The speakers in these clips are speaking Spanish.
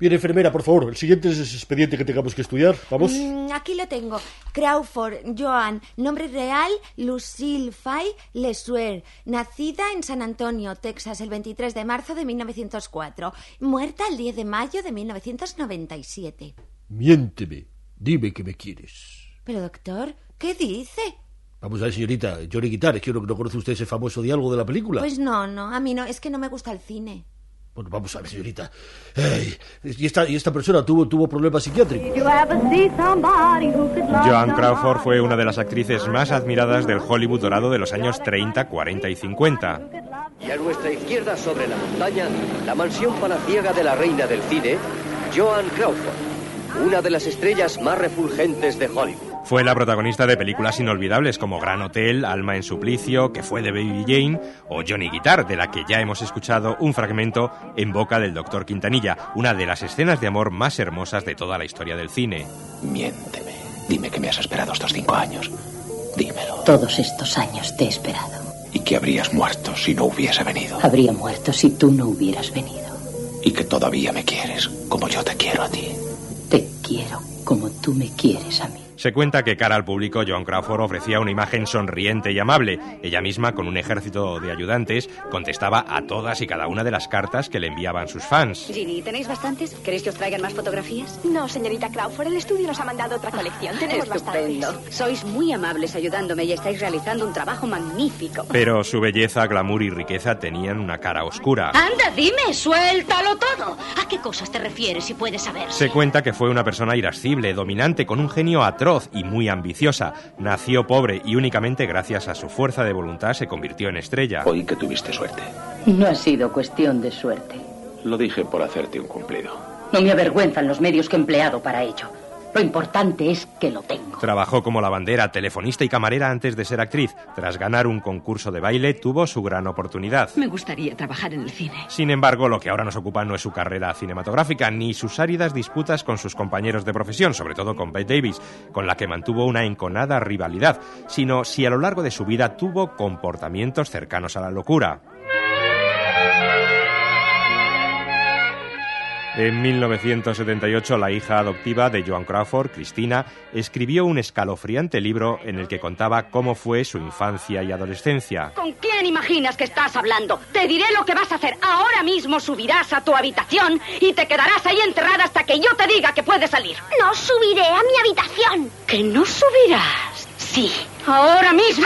Bien, enfermera, por favor, el siguiente es ese expediente que tengamos que estudiar. ¿Vamos? Aquí lo tengo. Crawford Joan, nombre real, Lucille Fay Lesueur. Nacida en San Antonio, Texas, el 23 de marzo de 1904. Muerta el 10 de mayo de 1997. Miénteme. Dime que me quieres. Pero, doctor, ¿qué dice? Vamos a ver, señorita, Johnny Guitar, ¿es que no conoce usted ese famoso diálogo de la película? Pues no, a mí no, es que no me gusta el cine. Bueno, vamos a ver, señorita. ¿Y esta persona tuvo problemas psiquiátricos? Joan Crawford fue una de las actrices más admiradas del Hollywood dorado de los años 30, 40 y 50. Y a nuestra izquierda, sobre la montaña, la mansión palaciega de la reina del cine, Joan Crawford, una de las estrellas más refulgentes de Hollywood. Fue la protagonista de películas inolvidables como Gran Hotel, Alma en suplicio, Que fue de Baby Jane, o Johnny Guitar, de la que ya hemos escuchado un fragmento en boca del Dr. Quintanilla, una de las escenas de amor más hermosas de toda la historia del cine. Miénteme. Dime que me has esperado estos 5 años. Dímelo. Todos estos años te he esperado. Y que habrías muerto si no hubiese venido. Habría muerto si tú no hubieras venido. Y que todavía me quieres, como yo te quiero a ti. Te quiero como tú me quieres a mí. Se cuenta que cara al público, Joan Crawford ofrecía una imagen sonriente y amable. Ella misma, con un ejército de ayudantes, contestaba a todas y cada una de las cartas que le enviaban sus fans. Ginny, ¿tenéis bastantes? ¿Queréis que os traigan más fotografías? No, señorita Crawford, el estudio nos ha mandado otra colección. Tenemos Estupendo. bastantes. Sois muy amables ayudándome y estáis realizando un trabajo magnífico. Pero su belleza, glamour y riqueza tenían una cara oscura. Anda, dime, suéltalo todo. ¿A qué cosas te refieres, si puedes saber? Se cuenta que fue una persona irascible, dominante, con un genio atroz y muy ambiciosa. Nació pobre y únicamente gracias a su fuerza de voluntad se convirtió en estrella. Oí que tuviste suerte. No ha sido cuestión de suerte. Lo dije por hacerte un cumplido. No me avergüenzan los medios que he empleado para ello. Lo importante es que lo tengo. Trabajó como lavandera, telefonista y camarera antes de ser actriz. Tras ganar un concurso de baile, tuvo su gran oportunidad. Me gustaría trabajar en el cine. Sin embargo, lo que ahora nos ocupa no es su carrera cinematográfica, ni sus áridas disputas con sus compañeros de profesión, sobre todo con Bette Davis, con la que mantuvo una enconada rivalidad, sino si a lo largo de su vida tuvo comportamientos cercanos a la locura. En 1978, la hija adoptiva de Joan Crawford, Cristina, escribió un escalofriante libro en el que contaba cómo fue su infancia y adolescencia. ¿Con quién imaginas que estás hablando? Te diré lo que vas a hacer. Ahora mismo subirás a tu habitación y te quedarás ahí enterrada hasta que yo te diga que puedes salir. No subiré a mi habitación. ¿Que no subirás? Sí, ahora mismo.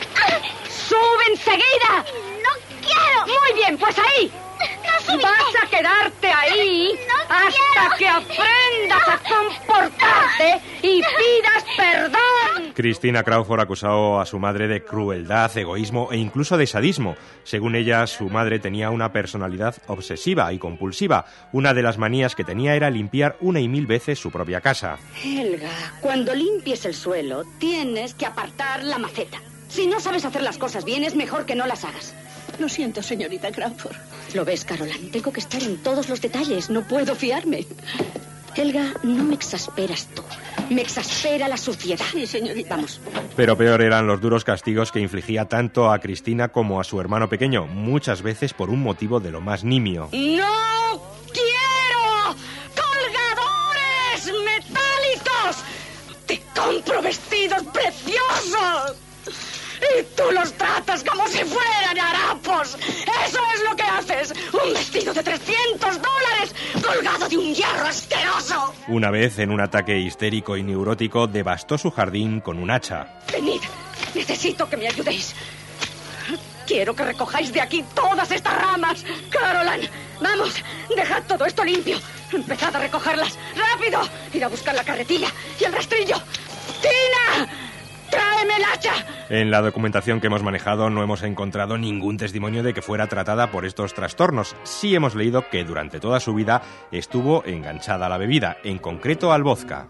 ¡Sube enseguida! No quiero. Muy bien, pues ahí. No subiré. Vas a quedarte ahí hasta que aprendas a comportarte y pidas perdón. Cristina Crawford acusó a su madre de crueldad, egoísmo e incluso de sadismo. Según ella, su madre tenía una personalidad obsesiva y compulsiva. Una de las manías que tenía era limpiar 1 y 1000 veces su propia casa. Helga, cuando limpies el suelo, tienes que apartar la maceta. Si no sabes hacer las cosas bien, es mejor que no las hagas. Lo siento, señorita Crawford. ¿Lo ves, Caroline? Tengo que estar en todos los detalles. No puedo fiarme. Helga, no me exasperas tú. Me exaspera la suciedad. Sí, señorita. Vamos. Pero peor eran los duros castigos que infligía tanto a Cristina como a su hermano pequeño, muchas veces por un motivo de lo más nimio. ¡No quiero colgadores metálicos! ¡Te compro vestidos preciosos! Y tú los tratas como si fueran harapos. Eso es lo que haces. Un vestido de $300 colgado de un hierro asqueroso. Una vez, en un ataque histérico y neurótico, devastó su jardín con un hacha. Venid, necesito que me ayudéis. Quiero que recojáis de aquí todas estas ramas. Caroline, vamos, dejad todo esto limpio. Empezad a recogerlas. ¡Rápido! Ir a buscar la carretilla y el rastrillo. ¡Tina! ¡Tráeme el hacha! En la documentación que hemos manejado no hemos encontrado ningún testimonio de que fuera tratada por estos trastornos. Sí hemos leído que durante toda su vida estuvo enganchada a la bebida, en concreto al vodka.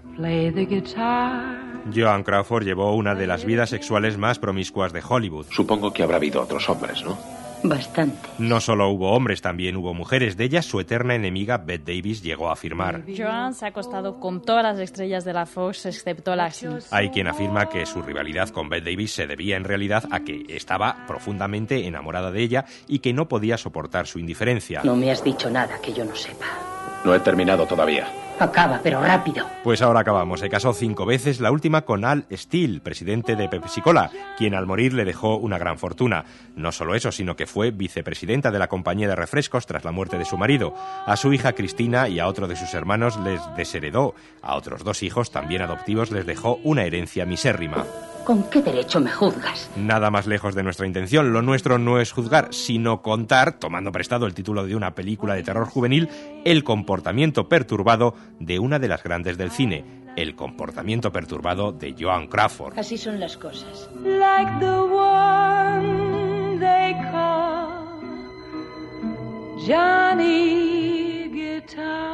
Joan Crawford llevó una de las vidas sexuales más promiscuas de Hollywood. Supongo que habrá habido otros hombres, ¿no? Bastante. No solo hubo hombres, también hubo mujeres. De ellas, su eterna enemiga Bette Davis llegó a afirmar: Joan se ha acostado con todas las estrellas de la Fox, excepto la actriz. Hay quien afirma que su rivalidad con Bette Davis se debía en realidad a que estaba profundamente enamorada de ella y que no podía soportar su indiferencia. No me has dicho nada que yo no sepa. No he terminado todavía. Acaba, pero rápido. Pues ahora acabamos. Se casó 5 veces, la última con Al Steel, presidente de Pepsi-Cola, quien al morir le dejó una gran fortuna. No solo eso, sino que fue vicepresidenta de la compañía de refrescos tras la muerte de su marido. A su hija Cristina y a otro de sus hermanos les desheredó. A otros 2 hijos, también adoptivos, les dejó una herencia misérrima. ¿Con qué derecho me juzgas? Nada más lejos de nuestra intención. Lo nuestro no es juzgar, sino contar, tomando prestado el título de una película de terror juvenil, el comportamiento perturbado de una de las grandes del cine, el comportamiento perturbado de Joan Crawford. Así son las cosas. Like the one they call Johnny Guitar.